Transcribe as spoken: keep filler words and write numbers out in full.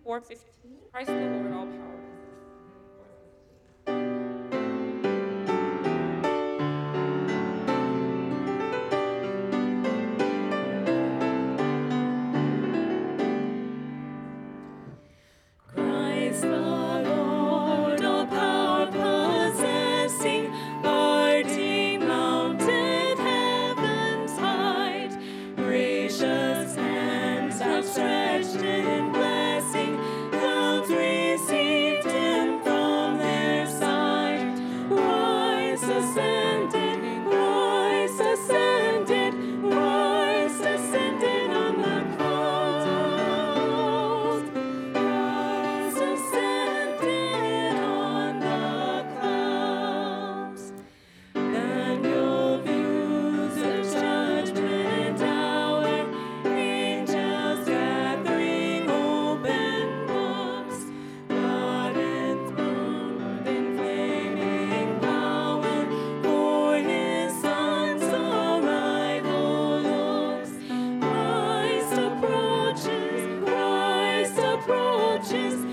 four fifteen. Christ the Lord, all power. Christ the Lord, all power possessing, parting mountain heaven's height, gracious hands outstretched in blessing, clouds received him from their sight. Christ ascended, Christ ascended, Christ ascended on the clouds. Christ ascended on the clouds. Daniel views the judgment hour, angels gathering open books, God enthroned in flaming power, for his son's arrival looks. Christ approaches, Christ approaches,